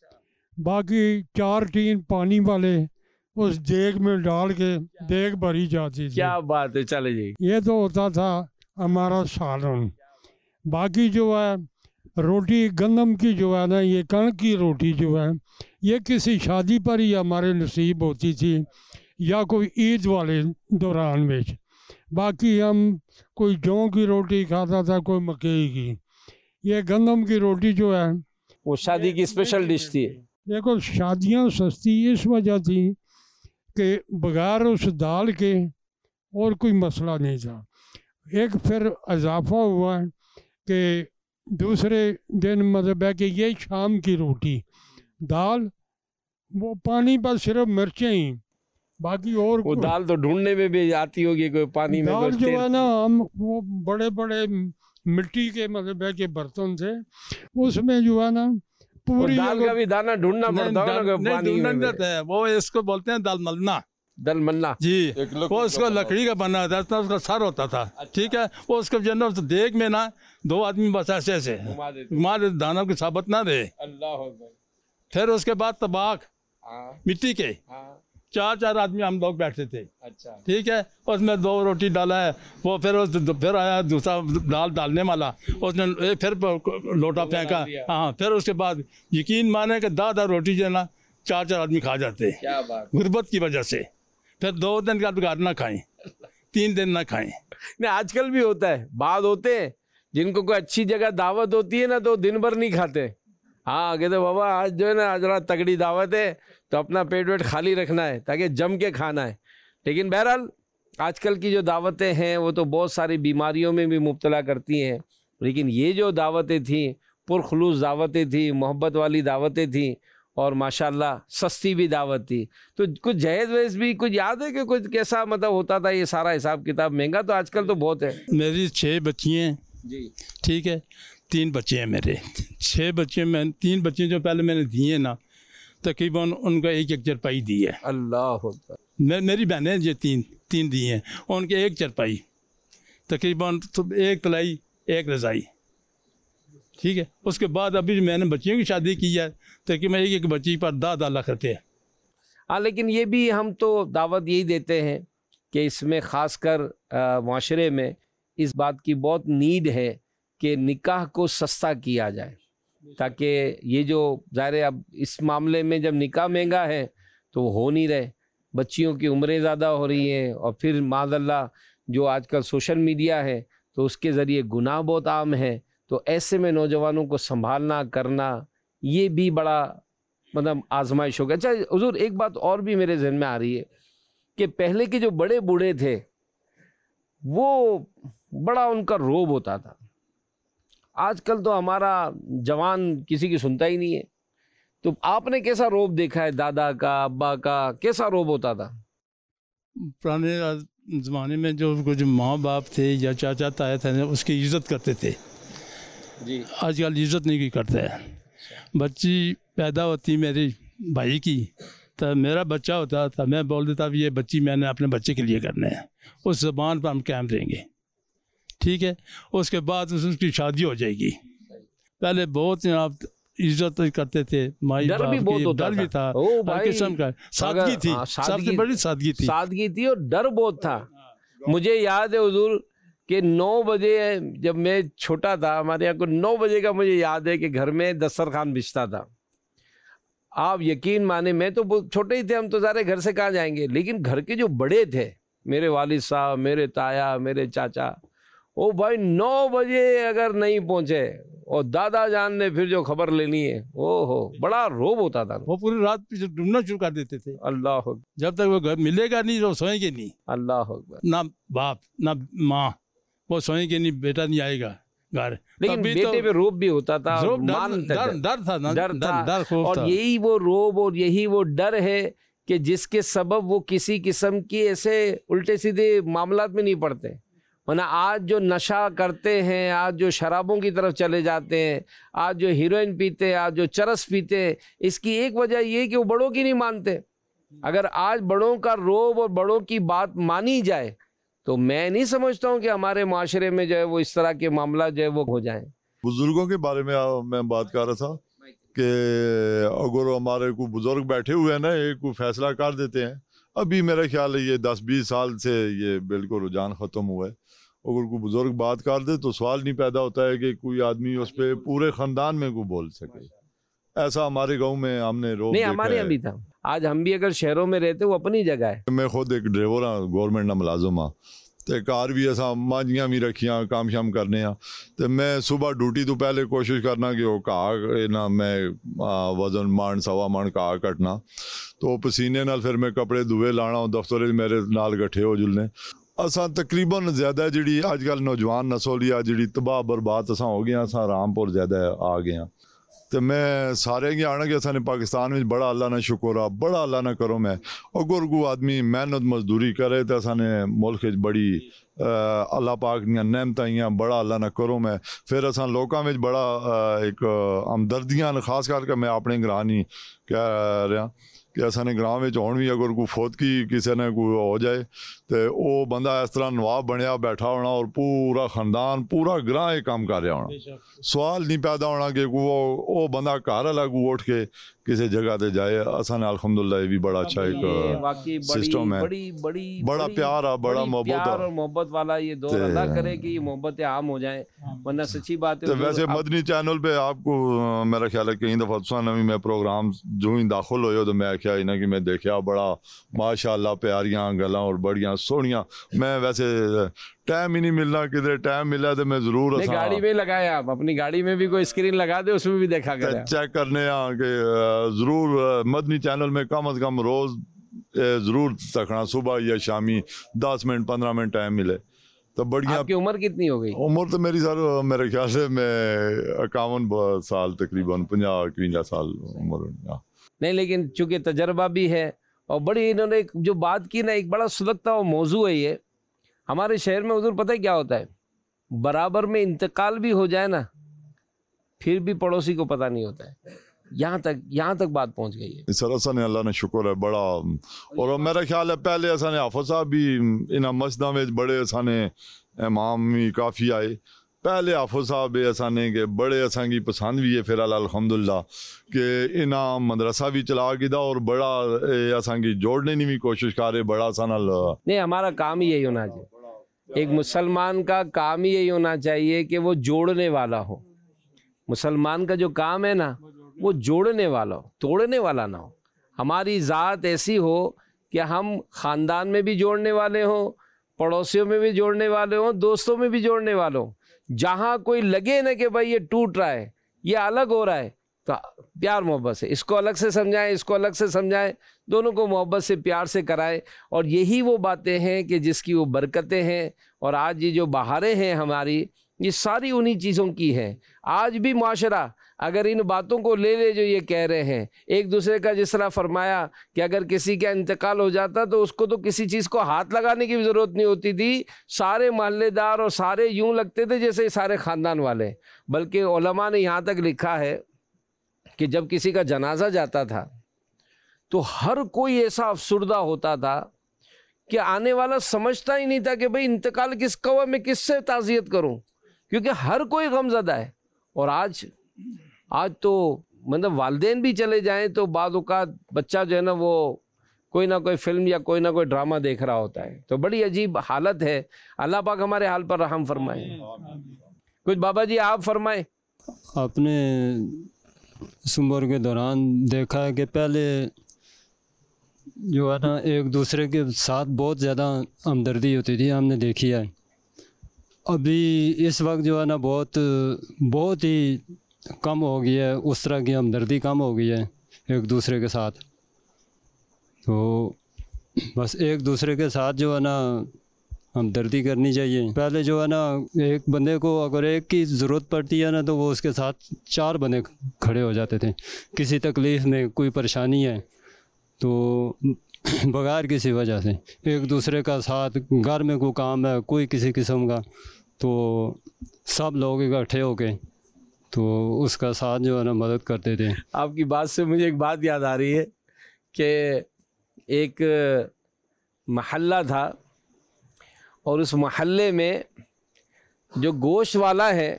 باقی چار ٹین پانی والے اس دیگ میں ڈال کے دیگ بھری جاتی تھی. کیا بات ہے. چلے جی. یہ تو ہوتا تھا ہمارا سالن. باقی جو ہے روٹی گندم کی جو ہے نا، یہ کڑک کی روٹی جو ہے یہ کسی شادی پر ہی ہمارے نصیب ہوتی تھی یا کوئی عید والے دوران میں. باقی ہم کوئی جوں کی روٹی کھاتا تھا، کوئی مکئی کی. یہ گندم کی روٹی جو ہے وہ شادی کی اسپیشل ڈش تھی. دیکھو شادیاں سستی اس وجہ تھی کہ بغیر اس دال کے اور کوئی مسئلہ نہیں تھا. ایک پھر اضافہ ہوا کہ دوسرے دن مطلب ہے کہ یہ شام کی روٹی دال، وہ پانی پر صرف مرچیں ہی، باقی اور وہ دال تو ڈھونڈنے میں بھی آتی ہوگی کوئی پانی میں. دال جو ہے نا ہم وہ بڑے بڑے مٹی کے مطلب ہے کہ برتن تھے، اس میں جو ہے نا پوری دال کا بھی دانا ڈھونڈنا پڑتا ہے نا پانی میں. وہ اس کو بولتے ہیں دال ملنا. دل ملنا جی. وہ اس کو لکڑی کا بنا ہوتا تھا، اس کا سر ہوتا تھا. ٹھیک ہے. وہ اس کو جنرل دیگ میں نا دو آدمی بس ایسے ایسے ہمارے دانوں کی ثابت نہ رہے. پھر اس کے بعد طباق مٹی کے چار چار آدمی ہم لوگ بیٹھتے تھے. ٹھیک ہے. اس میں دو روٹی ڈالا ہے، وہ پھر پھر آیا دوسرا دال ڈالنے والا، اس نے پھر لوٹا پھینکا. ہاں. پھر اس کے بعد یقین مانے کہ دہ دہ روٹی جو ہے نا چار چار آدمی کھا جاتے غربت کی وجہ سے. پھر دو دن کا بگاڑ نہ کھائیں، تین دن نہ کھائیں. نہیں آج کل بھی ہوتا ہے، بعض ہوتے ہیں جن کو کوئی اچھی جگہ دعوت ہوتی ہے نا تو دن بھر نہیں کھاتے. ہاں کہتے بابا آج جو ہے نا آج رات تگڑی دعوت ہے تو اپنا پیٹ ویٹ خالی رکھنا ہے تاکہ جم کے کھانا ہے. لیکن بہرحال آج کل کی جو دعوتیں ہیں وہ تو بہت ساری بیماریوں میں بھی مبتلا کرتی ہیں. لیکن یہ جو دعوتیں تھیں پرخلوص دعوتیں تھیں، محبت والی دعوتیں تھیں، اور ماشاءاللہ سستی بھی دعوت تھی. تو کچھ جہیز وہیز بھی کچھ یاد ہے کہ کچھ کیسا مطلب ہوتا تھا یہ سارا حساب کتاب؟ مہنگا تو آج کل تو بہت ہے. میری چھ بچی ہیں. جی. ٹھیک ہے. تین بچے ہیں میرے. چھ بچے میں تین بچے جو پہلے میں نے دیے نا تقریباً ان کا ایک ایک چرپائی دی ہے. اللہ اکبر. میری بہنیں جو تین تین دی ہیں ان کے ایک چرپائی تقریباً ایک تلائی ایک رضائی. ٹھیک ہے. اس کے بعد ابھی میں نے بچیوں کی شادی کی ہے تقریباً ایک ایک بچی پر دہ دہ لاکھ روپے. ہاں لیکن یہ بھی ہم تو دعوت یہی دیتے ہیں کہ اس میں خاص کر معاشرے میں اس بات کی بہت نیڈ ہے کہ نکاح کو سستا کیا جائے، تاکہ یہ جو ظاہر ہے اب اس معاملے میں جب نکاح مہنگا ہے تو وہ ہو نہیں رہے، بچیوں کی عمریں زیادہ ہو رہی ہیں، اور پھر معاذ اللہ جو آج کل سوشل میڈیا ہے تو اس کے ذریعے گناہ بہت عام ہے. تو ایسے میں نوجوانوں کو سنبھالنا کرنا یہ بھی بڑا مطلب آزمائش ہو گیا. اچھا حضور ایک بات اور بھی میرے ذہن میں آ رہی ہے کہ پہلے کے جو بڑے بوڑھے تھے وہ بڑا ان کا روب ہوتا تھا. آج کل تو ہمارا جوان کسی کی سنتا ہی نہیں ہے. تو آپ نے کیسا روب دیکھا ہے؟ دادا کا، ابا کا کیسا روب ہوتا تھا؟ पुराने ज़माने में जो कुछ माँ बाप थे या चाचा ताया थे उसकी इज़्ज़त करते थे जी। आजकल इज़्ज़त नहीं करते हैं। बच्ची पैदा होती मेरे भाई की तो मेरा बच्चा होता था, मैं बोल देता ये बच्ची मैंने अपने बच्चे के लिए करने हैं, उस ज़बान पर हम कायम रहेंगे, ठीक है। उसके बाद उसकी शादी हो जाएगी। पहले बहुत आप इज्जत करते थे, माई डर भी बहुत होता डर भी था, ओ हर भाई, किस्म का सादगी थी, हाँ, सादगी- सबसे बड़ी सादगी थी। सादगी थी और डर बहुत था। मुझे याद है हुजूर कि नौ बजे जब मैं छोटा था, हमारे यहाँ को नौ बजे का मुझे याद है कि घर में दस्तरखान बिछता था। आप यकीन माने, मैं तो बहुत छोटे ही थे, हम तो सारे घर से कहाँ जाएंगे, लेकिन घर के जो बड़े थे, मेरे वालिद साहब, मेरे ताया, मेरे चाचा, ओ भाई नौ बजे अगर नहीं पहुंचे और दादा जान ने फिर जो खबर लेनी है, ओहो बड़ा रोब होता था। वो पूरी रात पीछे ढूंढना शुरू कर देते थे, अल्लाह अकबर, जब तक वो घर मिलेगा नहीं तो सोएंगे नहीं, अल्लाह अकबर। ना बाप ना माँ, वो सोएंगे नहीं, बेटा नहीं आएगा घर। लेकिन तभी बेटे तो पे रोब भी होता था, रोब, डर, मानते डर, थे। डर था ना, डर था, डर खौफ और था। यही वो रोब और यही वो डर है कि जिसके सबब वो किसी किस्म की ऐसे उल्टे सीधे मामलात में नहीं पड़ते। वरना आज जो नशा करते हैं, आज जो शराबों की तरफ चले जाते हैं, आज जो हीरोइन पीते हैं, आज जो चरस पीते हैं, इसकी एक वजह ये कि वो बड़ों की नहीं मानते। अगर आज बड़ों का रोब और बड़ों की बात मानी जाए तो मैं नहीं समझता हूँ कि हमारे माशरे में जो है वो इस तरह के मामला जो है वो हो जाएं। बुजुर्गों के बारे में आ, मैं बात कर रहा था कि अगर हमारे को बुजुर्ग बैठे हुए हैं ना, एक को फैसला कर देते हैं। अभी मेरा ख्याल है ये दस बीस साल से ये बिल्कुल रुझान ख़त्म हुआ है। अगर कोई बुजुर्ग बात कर दे तो सवाल नहीं पैदा होता है कि कोई आदमी उस पर पूरे ख़ानदान में को बोल सके। ऐसा हमारे गांव में हमने रोक नहीं, देखा हमारे यहाँ है। भी था। आज हम भी अगर शहरों में रहते वो अपनी जगह है। मैं खुद एक ड्राइवर हाँ, गवर्नमेंट ना मुलाजिम हाँ, तो कार भी असा मांझियाँ भी रखियाँ काम शाम करने हाँ। तो मैं सुबह ड्यूटी तो पहले कोशिश करना कि वो घाह ना मैं आ, वजन मान सवा मान घाह कटना, तो पसीने नाल फिर मैं कपड़े दुए लाना, दफ्तर मेरे नाल गठे हो जुलने। असा तकरीबन ज़्यादा जी अजकल नौजवान नस्ल या जी तबाह बर्बाद असा हो गया, असा रामपुर ज़्यादा आ गए। तो मैं सारे की आना कि असाने पाकिस्तान में बड़ा अल्लाह ना शुक्र आ, बड़ा अल्लाह ना करो मैं अगर को आदमी मेहनत मजदूरी करे तो असाने मुल्क बड़ी अल्लाह पाक दियां नेमतां ही बड़ा अल्लाह ना करो मैं। फिर असा लोगों में बड़ा एक हमदर्दियां खास करके मैं अपने ग्रां ही कह रहा कि असाने ग्रां में होण भी अगर कोई फौत की किसी ने कोई हो जाए तो वो बंदा इस तरह नवाब बनया बैठा होना और पूरा खानदान पूरा ग्रां एक काम कर रहा होना। सवाल नहीं पैदा होना कि वो वो बंदा घर अलग उठ के किसी जगह पे जाए। असाने अल्हम्दुलिल्लाह ये भी बड़ा अच्छा ये एक वाकई बड़ी सिस्टम है, बड़ी बड़ी बड़ा बड़ी- प्यार आ, बड़ा बड़ी मोहब्बत प्यार आ। और मोहब्बत वाला ये दौर, ते- अल्लाह करे कि ये मोहब्बतें आम हो जाएं, वरना सच्ची बात है तो हुजूर, वैसे आप- मदनी चैनल पे आपको अ, मेरा ख्याल है कई दफ़ा तुसा नवी मैं प्रोग्राम जो ही दाखिल होए तो मैं क्या ना कि मैं देखा बड़ा माशाअल्लाह प्यारियां गल्लां और बड़ियां सोहनियां। मैं वैसे टाइम ही नहीं मिलना, किधर टाइम मिला तो मैं जरूर नहीं, गाड़ी में लगाए आप, अपनी गाड़ी में भी कोई स्क्रीन लगा दे, उसमें भी देखा करें। चेक करने आ कि अ, जरूर अ, मदनी चैनल में कम अज कम रोज अ, जरूर तकना सुबह या शामी दस मिनट पंद्रह मिनट टाइम मिले तो बढ़िया। आपकी उम्र कितनी हो गई? उम्र तो मेरी सर मेरे ख्याल से मैं इक्यावन साल तकरीबन पंजाह इकवंजा साल उम्र। नहीं, लेकिन चूंकि तजर्बा भी है और बड़ी इन्होंने एक जो बात की ना, एक बड़ा सुलगता हुआ मौजू है ये। हमारे शहर में हुजूर पता है क्या होता है, बराबर में इंतकाल भी हो जाए ना फिर भी पड़ोसी को पता नहीं होता है। यहाँ तक यहाँ तक बात पहुँच गई है। सर असा ने अल्लाह ने शुक्र है बड़ा। और मेरा ख्याल है पहले असा ने हाफिज साहब भी इन्होंने मस्जिदों में बड़े असा ने इमाम भी काफ़ी आए। पहले हाफिज साहब असा ने के बड़े असा की पसंद भी है। फिर अल्हम्दुलिल्लाह कि इन्हें मदरसा भी चला किया और बड़ा असा की जोड़ने की भी कोशिश कर रहे बड़ा असा नाल। नहीं, हमारा काम ही यही होना चाहिए। एक मुसलमान का काम ही यही होना चाहिए कि वो जोड़ने वाला हो। मुसलमान का जो काम है ना वो जोड़ने वाला हो, तोड़ने वाला ना हो। हमारी ज़ात ऐसी हो कि हम ख़ानदान में भी जोड़ने वाले हों, पड़ोसियों में भी जोड़ने वाले हों, दोस्तों में भी जोड़ने वाले हों। जहाँ कोई लगे ना कि भाई ये टूट रहा है, ये अलग हो रहा है, तो प्यार मोहब्बत से इसको अलग से समझाएं, इसको अलग से समझाएं, दोनों को मोहब्बत से प्यार से कराएं। और यही वो बातें हैं कि जिसकी वो बरकतें हैं। और आज ये जो बहारें हैं हमारी, یہ ساری انہی چیزوں کی ہے۔ آج بھی معاشرہ اگر ان باتوں کو لے لے جو یہ کہہ رہے ہیں، ایک دوسرے کا جس طرح فرمایا کہ اگر کسی کا انتقال ہو جاتا تو اس کو تو کسی چیز کو ہاتھ لگانے کی بھی ضرورت نہیں ہوتی تھی، سارے محلے دار اور سارے یوں لگتے تھے جیسے سارے خاندان والے۔ بلکہ علماء نے یہاں تک لکھا ہے کہ جب کسی کا جنازہ جاتا تھا تو ہر کوئی ایسا افسردہ ہوتا تھا کہ آنے والا سمجھتا ہی نہیں تھا کہ بھئی انتقال کس کا ہوا، میں کس سے تعزیت کروں، کیونکہ ہر کوئی غم زدہ ہے۔ اور آج آج تو مطلب والدین بھی چلے جائیں تو بعض اوقات بچہ جو ہے نا وہ کوئی نہ کوئی فلم یا کوئی نہ کوئی ڈرامہ دیکھ رہا ہوتا ہے، تو بڑی عجیب حالت ہے۔ اللہ پاک ہمارے حال پر رحم فرمائے۔ کچھ بابا جی آپ فرمائیں۔ اپنے اس عمر کے دوران دیکھا ہے کہ پہلے جو ہے نا ایک دوسرے کے ساتھ بہت زیادہ ہمدردی ہوتی تھی، ہم نے دیکھی ہے۔ ابھی اس وقت جو ہے نا بہت بہت ہی کم ہو گئی ہے، اس طرح کی ہمدردی کم ہو گئی ہے ایک دوسرے کے ساتھ۔ تو بس ایک دوسرے کے ساتھ جو ہے نا ہمدردی کرنی چاہیے۔ پہلے جو ہے نا ایک بندے کو اگر ایک کی ضرورت پڑتی ہے نا تو وہ اس کے ساتھ چار بندے کھڑے ہو جاتے تھے۔ کسی تکلیف میں کوئی پریشانی ہے تو بغیر کسی وجہ سے ایک دوسرے کا ساتھ، گھر میں کوئی کام ہے کوئی کسی قسم کا تو سب لوگ اکٹھے ہو کے تو اس کا ساتھ جو ہے نا مدد کرتے تھے۔ آپ کی بات سے مجھے ایک بات یاد آ رہی ہے کہ ایک محلہ تھا اور اس محلے میں جو گوشت والا ہے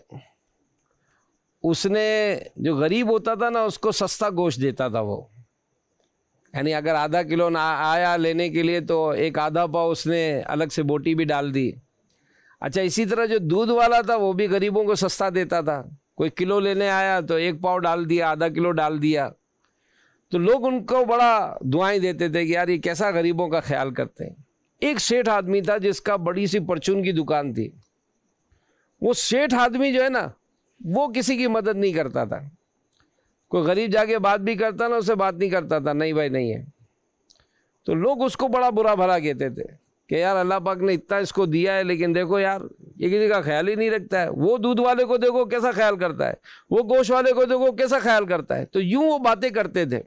اس نے جو غریب ہوتا تھا نا اس کو سستا گوشت دیتا تھا وہ، یعنی اگر آدھا کلو نہ آیا لینے کے لیے تو ایک آدھا پاؤ اس نے الگ سے بوٹی بھی ڈال دی۔ اچھا اسی طرح جو دودھ والا تھا وہ بھی غریبوں کو سستا دیتا تھا، کوئی کلو لینے آیا تو ایک پاؤ ڈال دیا، آدھا کلو ڈال دیا، تو لوگ ان کو بڑا دعائیں دیتے تھے کہ یار یہ کیسا غریبوں کا خیال کرتے ہیں۔ ایک سیٹھ آدمی تھا جس کا بڑی سی پرچون کی دکان تھی، وہ سیٹھ آدمی جو ہے نا وہ کسی کی مدد نہیں کرتا تھا، کوئی غریب جا کے بات بھی کرتا نا اسے بات نہیں کرتا تھا، نہیں بھائی نہیں ہے، تو لوگ اس کو بڑا برا بھلا کہتے تھے کہ یار اللہ پاک نے اتنا اس کو دیا ہے لیکن دیکھو یار یہ کسی کا خیال ہی نہیں رکھتا ہے، وہ دودھ والے کو دیکھو کیسا خیال کرتا ہے، وہ گوشت والے کو دیکھو کیسا خیال کرتا ہے، تو یوں وہ باتیں کرتے تھے۔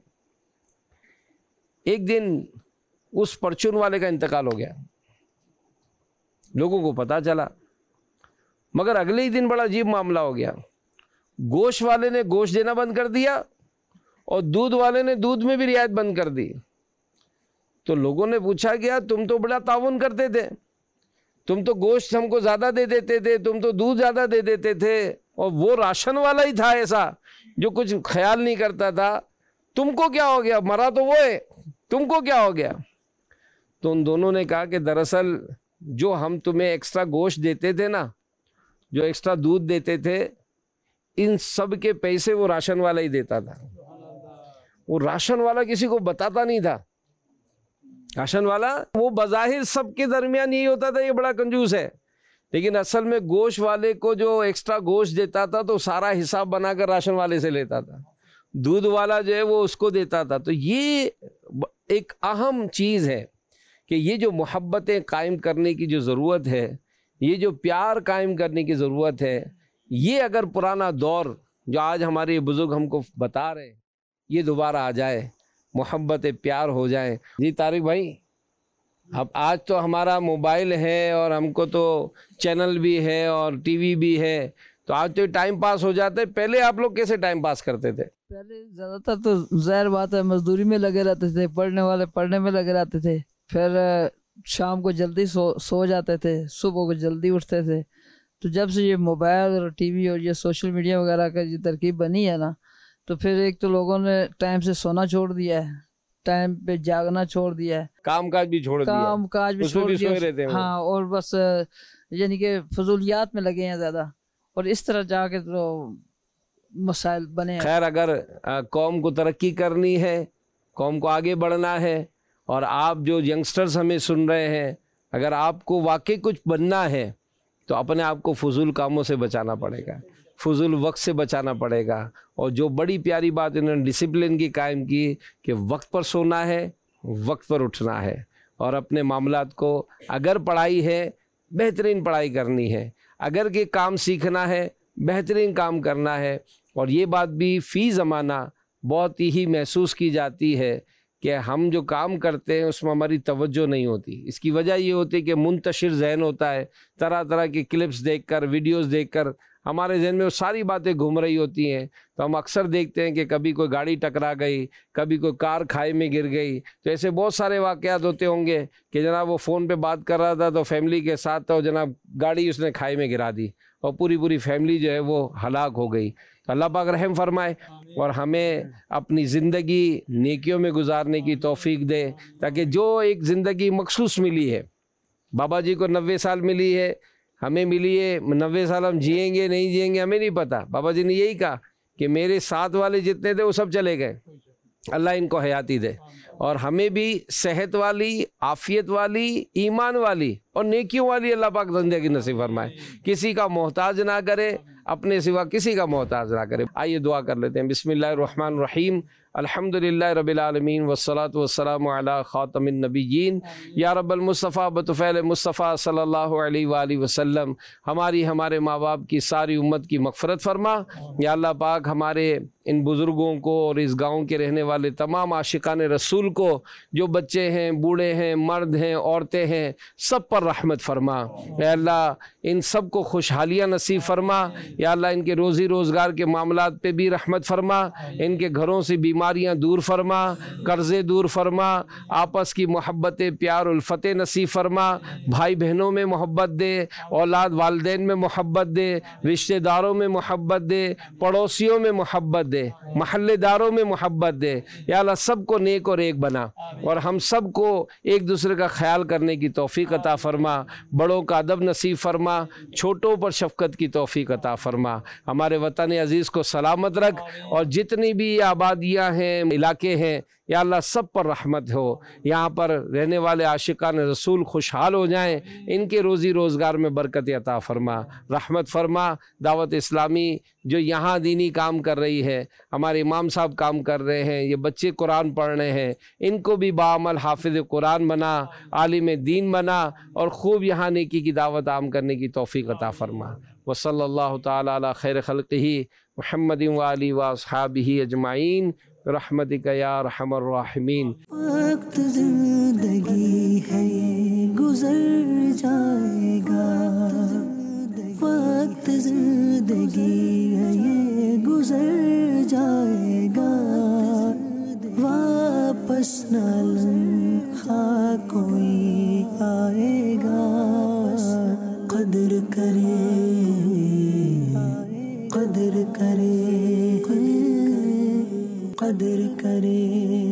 ایک دن اس پرچون والے کا انتقال ہو گیا، لوگوں کو پتہ چلا، مگر اگلے ہی دن بڑا عجیب معاملہ ہو گیا، گوشت والے نے گوشت دینا بند کر دیا اور دودھ والے نے دودھ میں بھی رعایت بند کر دی۔ تو لوگوں نے پوچھا کہ یار تم تو بڑا تعاون کرتے تھے، تم تو گوشت ہم کو زیادہ دے دیتے تھے، تم تو دودھ زیادہ دے دیتے تھے، اور وہ راشن والا ہی تھا ایسا جو کچھ خیال نہیں کرتا تھا، تم کو کیا ہو گیا، مرا تو وہ ہے، تم کو کیا ہو گیا؟ تو ان دونوں نے کہا کہ دراصل جو ہم تمہیں ایکسٹرا گوشت دیتے تھے نا، جو ایکسٹرا دودھ دیتے تھے، ان سب کے پیسے وہ راشن والا ہی دیتا تھا۔ وہ راشن والا کسی کو بتاتا نہیں تھا، راشن والا وہ بظاہر سب کے درمیان یہی ہوتا تھا یہ بڑا کنجوس ہے، لیکن اصل میں گوشت والے کو جو ایکسٹرا گوشت دیتا تھا تو سارا حساب بنا کر راشن والے سے لیتا تھا، دودھ والا جو ہے وہ اس کو دیتا تھا۔ تو یہ ایک اہم چیز ہے کہ یہ جو محبتیں قائم کرنے کی جو ضرورت ہے، یہ جو پیار قائم کرنے کی ضرورت ہے، یہ اگر پرانا دور جو آج ہمارے بزرگ ہم کو بتا رہے ہیں یہ دوبارہ آ جائے، محبت پیار ہو جائے۔ جی طارق بھائی، اب آج تو ہمارا موبائل ہے اور ہم کو تو چینل بھی ہے اور ٹی وی بھی ہے، تو آج تو ٹائم پاس ہو جاتا ہے، پہلے آپ لوگ کیسے ٹائم پاس کرتے تھے؟ پہلے زیادہ تر تو ظاہر بات ہے مزدوری میں لگے رہتے تھے، پڑھنے والے پڑھنے میں لگے رہتے تھے، پھر شام کو جلدی سو سو جاتے تھے، صبح کو جلدی اٹھتے تھے۔ تو جب سے یہ موبائل اور ٹی وی اور یہ سوشل میڈیا وغیرہ کا یہ ترکیب بنی ہے نا، تو پھر ایک تو لوگوں نے ٹائم سے سونا چھوڑ دیا ہے، ٹائم پہ جاگنا چھوڑ دیا ہے، کام کاج بھی چھوڑ دیا، کام کاج بھی چھوڑ دیا، ہاں، اور بس یعنی کہ فضولیات میں لگے ہیں زیادہ، اور اس طرح جا کے تو مسائل بنے ہیں۔ خیر، اگر قوم کو ترقی کرنی ہے، قوم کو آگے بڑھنا ہے، اور آپ جو ینگسٹرز ہمیں سن رہے ہیں، اگر آپ کو واقعی کچھ بننا ہے تو اپنے آپ کو فضول کاموں سے بچانا پڑے گا، فضول وقت سے بچانا پڑے گا، اور جو بڑی پیاری بات انہوں نے ڈسپلن کی قائم کی کہ وقت پر سونا ہے، وقت پر اٹھنا ہے، اور اپنے معاملات کو، اگر پڑھائی ہے بہترین پڑھائی کرنی ہے، اگر کہ کام سیکھنا ہے، بہترین کام کرنا ہے، اور یہ بات بھی فی زمانہ بہت ہی محسوس کی جاتی ہے کہ ہم جو کام کرتے ہیں اس میں ہماری توجہ نہیں ہوتی۔ اس کی وجہ یہ ہوتی ہے کہ منتشر ذہن ہوتا ہے، طرح طرح کے کلپس دیکھ کر، ویڈیوز دیکھ کر ہمارے ذہن میں وہ ساری باتیں گھوم رہی ہوتی ہیں، تو ہم اکثر دیکھتے ہیں کہ کبھی کوئی گاڑی ٹکرا گئی، کبھی کوئی کار کھائی میں گر گئی، تو ایسے بہت سارے واقعات ہوتے ہوں گے کہ جناب وہ فون پہ بات کر رہا تھا تو فیملی کے ساتھ تو جناب گاڑی اس نے کھائی میں گرا دی اور پوری پوری فیملی جو ہے وہ ہلاک ہو گئی۔ تو اللہ پاک رحم فرمائے اور ہمیں اپنی زندگی نیکیوں میں گزارنے کی توفیق دے، تاکہ جو ایک زندگی مخصوص ملی ہے، بابا جی کو نوے سال ملی ہے، ہمیں ملی ہے نوے سال، ہم جئیں گے نہیں جئیں گے ہمیں نہیں پتہ۔ بابا جی نے یہی کہا کہ میرے ساتھ والے جتنے تھے وہ سب چلے گئے، اللہ ان کو حیاتی دے، اور ہمیں بھی صحت والی، عافیت والی، ایمان والی اور نیکیوں والی اللہ پاک زندگی نصیب فرمائے، کسی کا محتاج نہ کرے، اپنے سوا کسی کا محتاج نہ کرے۔ آئیے دعا کر لیتے ہیں۔ بسم اللہ الرحمن الرحیم، الحمدللہ رب العالمین والصلاة والسلام علی خاتم النبیین، یا رب المصطفیٰ بطفیل مصطفیٰ صلی اللہ علیہ وآلہ وسلم، ہماری ہمارے ماں باپ کی ساری امت کی مغفرت فرما۔ یا اللہ پاک ہمارے ان بزرگوں کو اور اس گاؤں کے رہنے والے تمام عاشقان رسول کو، جو بچے ہیں، بوڑھے ہیں، مرد ہیں، عورتیں ہیں، سب پر رحمت فرما۔ اے اللہ ان سب کو خوشحالیاں نصیب فرما۔ یا اللہ ان کے روزی روزگار کے معاملات پہ بھی رحمت فرما، ان کے گھروں سے بیماریاں دور فرما، قرضے دور فرما، آپس کی محبت پیار الفتح نصیب فرما، بھائی بہنوں میں محبت دے، اولاد والدین میں محبت دے، رشتہ داروں میں محبت دے، پڑوسیوں میں محبت دے، محلے داروں میں محبت دے۔ یا اللہ سب کو نیک اور ایک بنا، اور ہم سب کو ایک دوسرے کا خیال کرنے کی توفیق عطا فرما، بڑوں کا ادب نصیب فرما، چھوٹوں پر شفقت کی توفیق عطا فرما۔ ہمارے وطن عزیز کو سلامت رکھ، اور جتنی بھی آبادیاں ہیں، علاقے ہیں، یا اللہ سب پر رحمت ہو، یہاں پر رہنے والے عاشقان رسول خوشحال ہو جائیں، ان کے روزی روزگار میں برکت عطا فرما، رحمت فرما۔ دعوت اسلامی جو یہاں دینی کام کر رہی ہے، ہمارے امام صاحب کام کر رہے ہیں، یہ بچے قرآن پڑھ رہے ہیں، ان کو بھی بعمل حافظ قرآن بنا، عالم دین بنا، اور خوب یہاں نیکی کی دعوت عام کرنے کی توفیق عطا فرما۔ وصلی اللہ تعالی علی خیر خلقہ محمد وآلہ واصحابہ اجمعین برحمتک یا ارحم الراحمین۔ وقت زندگی ہے یہ گزر جائے گا، وقت زندگی ہے یہ گزر جائے گا، واپس نہ لمحہ کوئی آئے گا، قدر کرے قدر کرے قدر کرے